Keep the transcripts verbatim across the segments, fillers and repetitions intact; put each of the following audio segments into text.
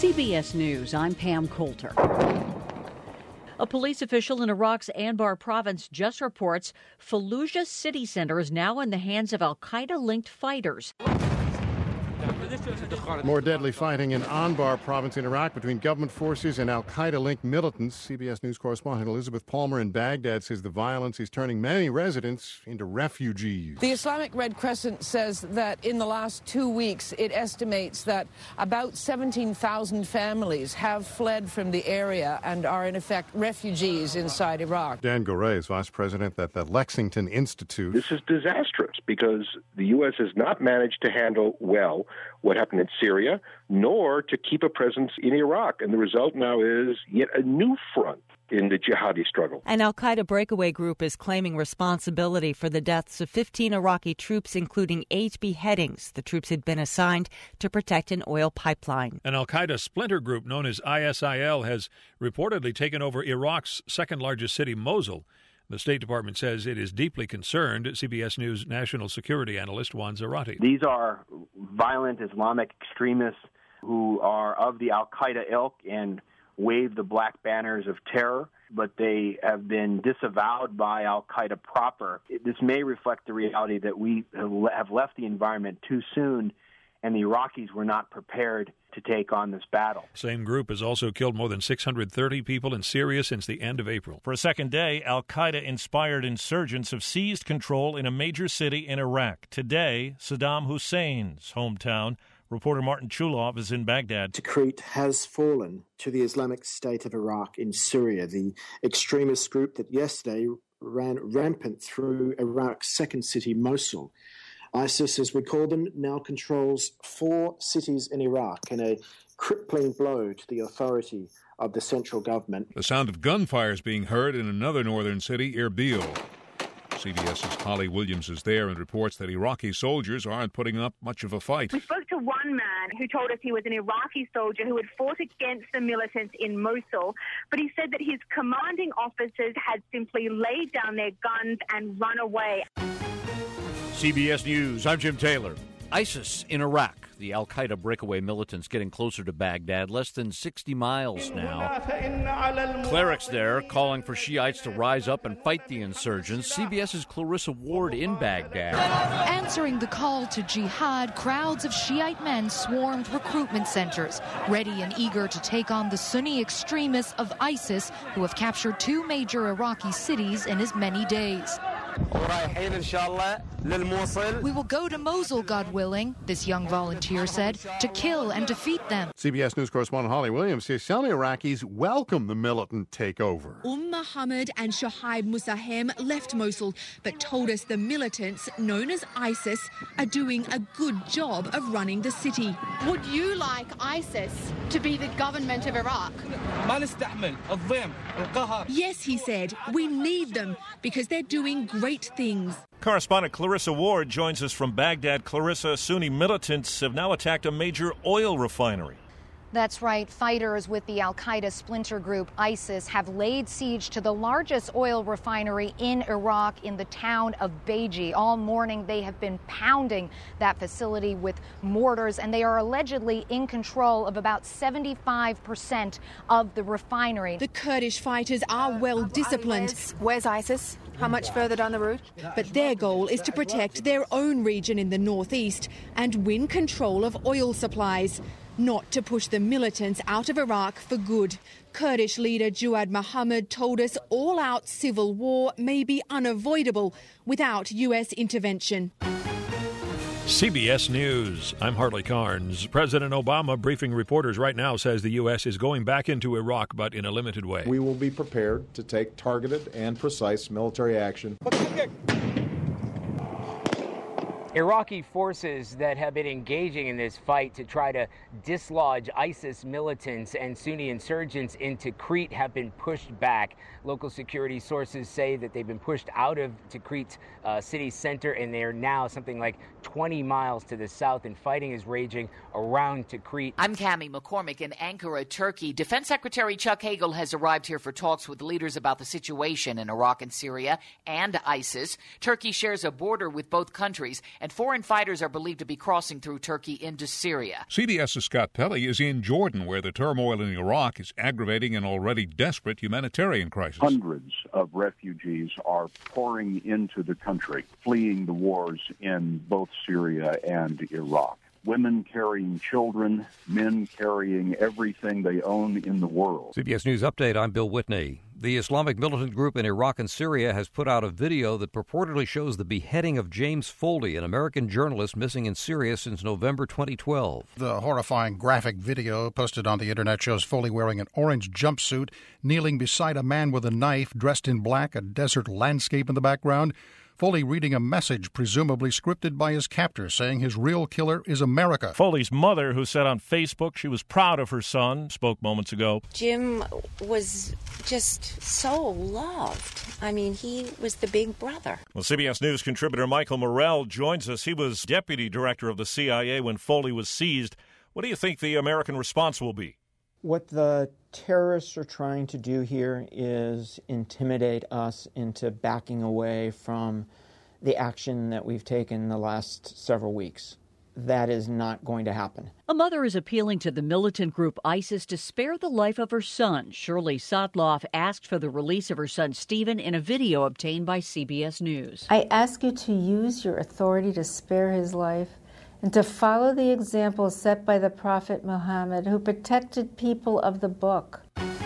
C B S News, I'm Pam Coulter. A police official in Iraq's Anbar province just reports Fallujah city center is now in the hands of al-Qaeda-linked fighters. More deadly fighting in Anbar province in Iraq between government forces and al-Qaeda-linked militants. C B S News correspondent Elizabeth Palmer in Baghdad says the violence is turning many residents into refugees. The Islamic Red Crescent says that in the last two weeks, it estimates that about seventeen thousand families have fled from the area and are, in effect, refugees inside Iraq. Dan Gorey is vice president at the Lexington Institute. This is disastrous because the U S has not managed to handle well what happened in Syria, nor to keep a presence in Iraq. And the result now is yet a new front in the jihadi struggle. An al-Qaeda breakaway group is claiming responsibility for the deaths of fifteen Iraqi troops, including eight beheadings. The troops had been assigned to protect an oil pipeline. An al-Qaeda splinter group known as I S I L has reportedly taken over Iraq's second-largest city, Mosul. The State Department says it is deeply concerned. C B S News national security analyst Juan Zarate. These are violent Islamic extremists who are of the al-Qaeda ilk and wave the black banners of terror, but they have been disavowed by al-Qaeda proper. This may reflect the reality that we have left the environment too soon, and the Iraqis were not prepared to take on this battle. Same group has also killed more than six hundred thirty people in Syria since the end of April. For a second day, al-Qaeda-inspired insurgents have seized control in a major city in Iraq. Today, Saddam Hussein's hometown. Reporter Martin Chulov is in Baghdad. Tikrit has fallen to the Islamic State of Iraq in Syria, the extremist group that yesterday ran rampant through Iraq's second city, Mosul. ISIS, as we call them, now controls four cities in Iraq in a crippling blow to the authority of the central government. The sound of gunfire is being heard in another northern city, Erbil. CBS's Holly Williams is there and reports that Iraqi soldiers aren't putting up much of a fight. We spoke to one man who told us he was an Iraqi soldier who had fought against the militants in Mosul, but he said that his commanding officers had simply laid down their guns and run away. C B S News, I'm Jim Taylor. ISIS in Iraq. The al-Qaeda breakaway militants getting closer to Baghdad, less than sixty miles now. Clerics there calling for Shiites to rise up and fight the insurgents. CBS's Clarissa Ward in Baghdad. Answering the call to jihad, crowds of Shiite men swarmed recruitment centers, ready and eager to take on the Sunni extremists of ISIS, who have captured two major Iraqi cities in as many days. We will go to Mosul, God willing, this young volunteer said, to kill and defeat them. C B S News correspondent Holly Williams says some Iraqis welcome the militant takeover. Umm Muhammad and Shoaib Musahem left Mosul, but told us the militants, known as ISIS, are doing a good job of running the city. Would you like ISIS to be the government of Iraq? Yes, he said, we need them because they're doing great things. Correspondent Clarissa Ward joins us from Baghdad. Clarissa, Sunni militants have now attacked a major oil refinery. That's right. Fighters with the al-Qaeda splinter group ISIS have laid siege to the largest oil refinery in Iraq in the town of Beji. All morning they have been pounding that facility with mortars, and they are allegedly in control of about seventy-five percent of the refinery. The Kurdish fighters are well disciplined. Where's ISIS? How much further down the route? But their goal is to protect their own region in the northeast and win control of oil supplies, not to push the militants out of Iraq for good. Kurdish leader Jawad Mohammed told us all-out civil war may be unavoidable without U S intervention. C B S News, I'm Hartley Carnes. President Obama briefing reporters right now says the U S is going back into Iraq, but in a limited way. We will be prepared to take targeted and precise military action. Iraqi forces that have been engaging in this fight to try to dislodge ISIS militants and Sunni insurgents into Tikrit have been pushed back. Local security sources say that they've been pushed out of Tikrit uh, city center, and they are now something like twenty miles to the south, and fighting is raging around Tikrit. I'm Cami McCormick in Ankara, Turkey. Defense Secretary Chuck Hagel has arrived here for talks with leaders about the situation in Iraq and Syria and ISIS. Turkey shares a border with both countries, and foreign fighters are believed to be crossing through Turkey into Syria. CBS's Scott Pelley is in Jordan, where the turmoil in Iraq is aggravating an already desperate humanitarian crisis. Hundreds of refugees are pouring into the country, fleeing the wars in both Syria and Iraq. Women carrying children, men carrying everything they own in the world. C B S News Update, I'm Bill Whitney. The Islamic militant group in Iraq and Syria has put out a video that purportedly shows the beheading of James Foley, an American journalist missing in Syria since November twenty twelve. The horrifying graphic video posted on the internet shows Foley wearing an orange jumpsuit, kneeling beside a man with a knife, dressed in black, a desert landscape in the background. Foley reading a message presumably scripted by his captor saying his real killer is America. Foley's mother, who said on Facebook she was proud of her son, spoke moments ago. Jim was just so loved. I mean, he was the big brother. Well, C B S News contributor Michael Morrell joins us. He was deputy director of the C I A when Foley was seized. What do you think the American response will be? What the terrorists are trying to do here is intimidate us into backing away from the action that we've taken the last several weeks. That is not going to happen. A mother is appealing to the militant group ISIS to spare the life of her son. Shirley Sotloff asked for the release of her son Stephen in a video obtained by C B S News. I ask you to use your authority to spare his life and to follow the example set by the Prophet Muhammad, who protected people of the book.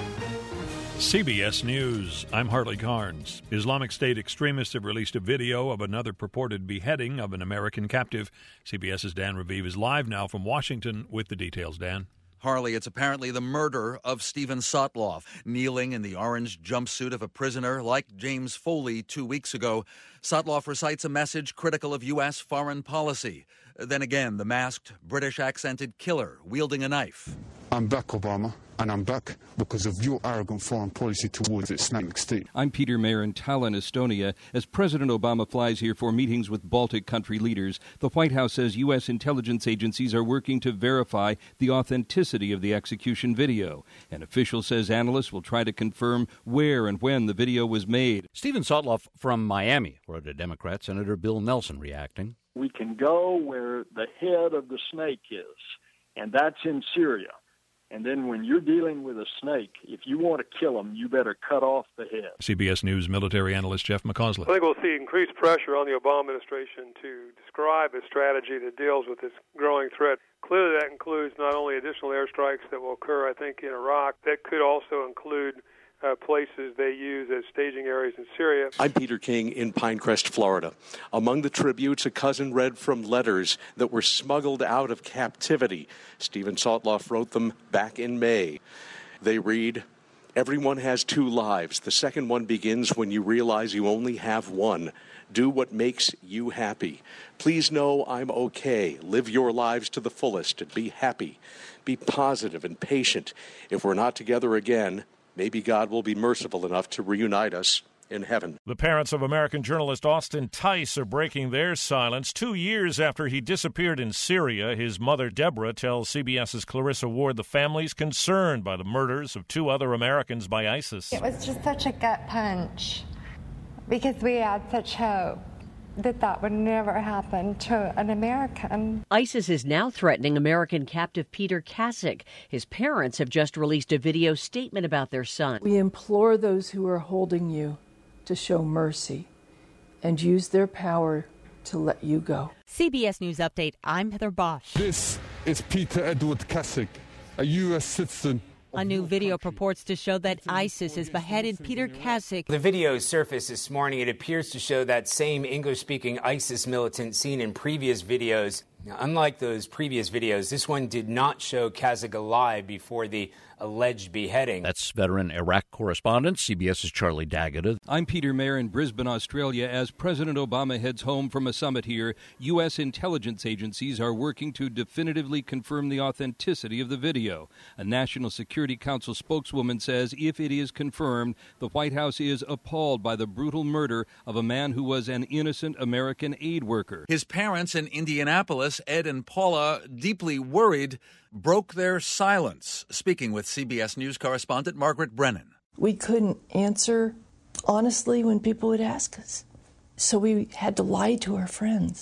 C B S News, I'm Harley Carnes. Islamic State extremists have released a video of another purported beheading of an American captive. CBS's Dan Raviv is live now from Washington with the details. Dan. Harley, it's apparently the murder of Stephen Sotloff, kneeling in the orange jumpsuit of a prisoner like James Foley two weeks ago. Sotloff recites a message critical of U S foreign policy. Then again, the masked, British-accented killer wielding a knife. I'm back, Obama, and I'm back because of your arrogant foreign policy towards the Islamic State. I'm Peter Mayer in Tallinn, Estonia. As President Obama flies here for meetings with Baltic country leaders, the White House says U S intelligence agencies are working to verify the authenticity of the execution video. An official says analysts will try to confirm where and when the video was made. Stephen Sotloff from Miami, wrote a Democrat, Senator Bill Nelson reacting. We can go where the head of the snake is, and that's in Syria. And then when you're dealing with a snake, if you want to kill them, you better cut off the head. C B S News military analyst Jeff McCausland. I think we'll see increased pressure on the Obama administration to describe a strategy that deals with this growing threat. Clearly that includes not only additional airstrikes that will occur, I think, in Iraq. That could also include Uh, places they use as staging areas in Syria. I'm Peter King in Pinecrest, Florida. Among the tributes, a cousin read from letters that were smuggled out of captivity. Stephen Sotloff wrote them back in May. They read, "Everyone has two lives. The second one begins when you realize you only have one. Do what makes you happy. Please know I'm okay. Live your lives to the fullest and be happy. Be positive and patient. If we're not together again, maybe God will be merciful enough to reunite us in heaven." The parents of American journalist Austin Tice are breaking their silence. Two years after he disappeared in Syria, his mother, Deborah, tells CBS's Clarissa Ward the family's concerned by the murders of two other Americans by ISIS. It was just such a gut punch because we had such hope that that would never happen to an American. ISIS is now threatening American captive Peter Kasich. His parents have just released a video statement about their son. We implore those who are holding you to show mercy and use their power to let you go. C B S News Update, I'm Heather Bosch. This is Peter Edward Kasich, a U S citizen. A new video purports to show that ISIS has beheaded Peter Kasich. The video surfaced this morning. It appears to show that same English-speaking ISIS militant seen in previous videos. Now, unlike those previous videos, this one did not show Kasich alive before the alleged beheading. That's veteran Iraq correspondent CBS's Charlie Daggett. I'm Peter Mayer in Brisbane, Australia. As President Obama heads home from a summit here, U S intelligence agencies are working to definitively confirm the authenticity of the video. A National Security Council spokeswoman says if it is confirmed, the White House is appalled by the brutal murder of a man who was an innocent American aid worker. His parents in Indianapolis, Ed and Paula, deeply worried, broke their silence. Speaking with C B S News correspondent Margaret Brennan. We couldn't answer honestly when people would ask us, so we had to lie to our friends.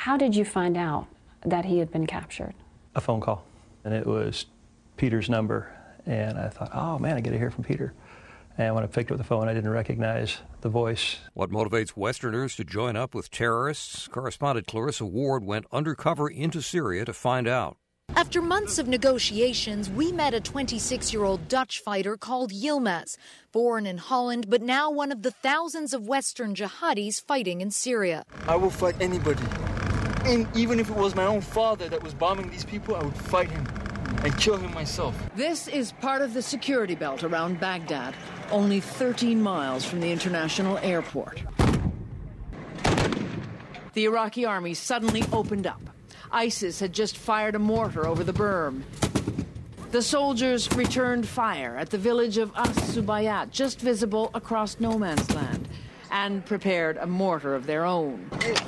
How did you find out that he had been captured? A phone call, and it was Peter's number, and I thought, oh man, I get to hear from Peter. And when I picked up the phone, I didn't recognize the voice. What motivates Westerners to join up with terrorists? Correspondent Clarissa Ward went undercover into Syria to find out. After months of negotiations, we met a twenty-six-year-old Dutch fighter called Yilmaz, born in Holland, but now one of the thousands of Western jihadis fighting in Syria. I will fight anybody. And even if it was my own father that was bombing these people, I would fight him and kill him myself. This is part of the security belt around Baghdad, only thirteen miles from the international airport. The Iraqi army suddenly opened up. ISIS had just fired a mortar over the berm. The soldiers returned fire at the village of As-Subayat, just visible across no man's land, and prepared a mortar of their own.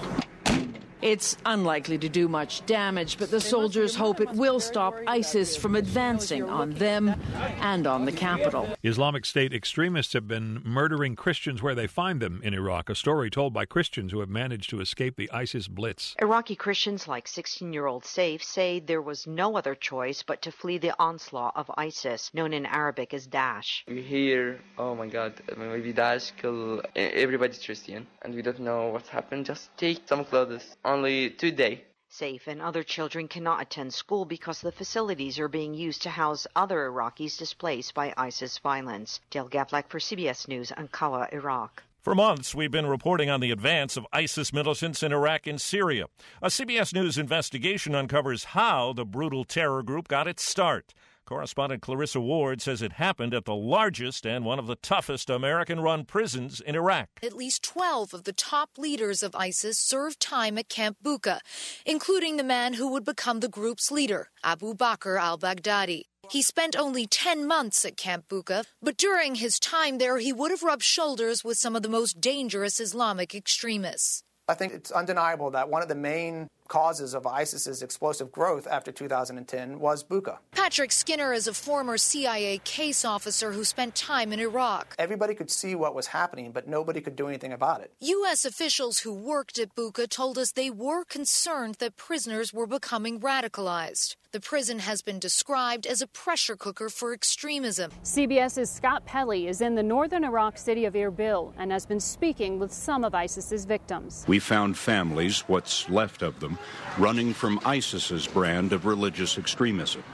It's unlikely to do much damage, but the soldiers hope it will stop ISIS from advancing on them and on the capital. Islamic State extremists have been murdering Christians where they find them in Iraq, a story told by Christians who have managed to escape the ISIS blitz. Iraqi Christians like sixteen-year-old Saif say there was no other choice but to flee the onslaught of ISIS, known in Arabic as Daesh. We hear, oh my God, maybe Daesh kill everybody's Christian, and we don't know what's happened. Just take some clothes. Only today. Saif and other children cannot attend school because the facilities are being used to house other Iraqis displaced by ISIS violence. Dale Gavlak for C B S News, Ankara, Iraq. For months, we've been reporting on the advance of ISIS militants in Iraq and Syria. A C B S News investigation uncovers how the brutal terror group got its start. Correspondent Clarissa Ward says it happened at the largest and one of the toughest American-run prisons in Iraq. At least twelve of the top leaders of ISIS served time at Camp Bucca, including the man who would become the group's leader, Abu Bakr al-Baghdadi. He spent only ten months at Camp Bucca, but during his time there, he would have rubbed shoulders with some of the most dangerous Islamic extremists. I think it's undeniable that one of the main causes of ISIS's explosive growth after two thousand ten was Bucca. Patrick Skinner is a former C I A case officer who spent time in Iraq. Everybody could see what was happening, but nobody could do anything about it. U S officials who worked at Bucca told us they were concerned that prisoners were becoming radicalized. The prison has been described as a pressure cooker for extremism. CBS's Scott Pelley is in the northern Iraq city of Erbil and has been speaking with some of ISIS's victims. We found families, what's left of them, running from ISIS's brand of religious extremism.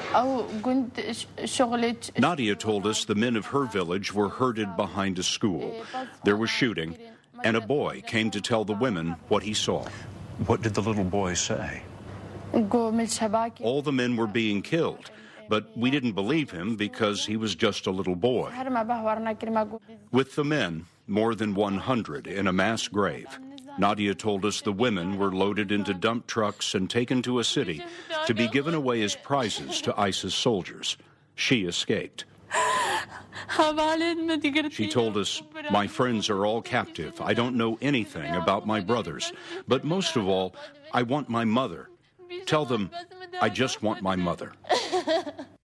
Nadia told us the men of her village were herded behind a school. There was shooting, and a boy came to tell the women what he saw. What did the little boy say? All the men were being killed, but we didn't believe him because he was just a little boy. With the men, more than one hundred in a mass grave, Nadia told us the women were loaded into dump trucks and taken to a city to be given away as prizes to ISIS soldiers. She escaped. She told us, "My friends are all captive. I don't know anything about my brothers. But most of all, I want my mother. Tell them I just want my mother."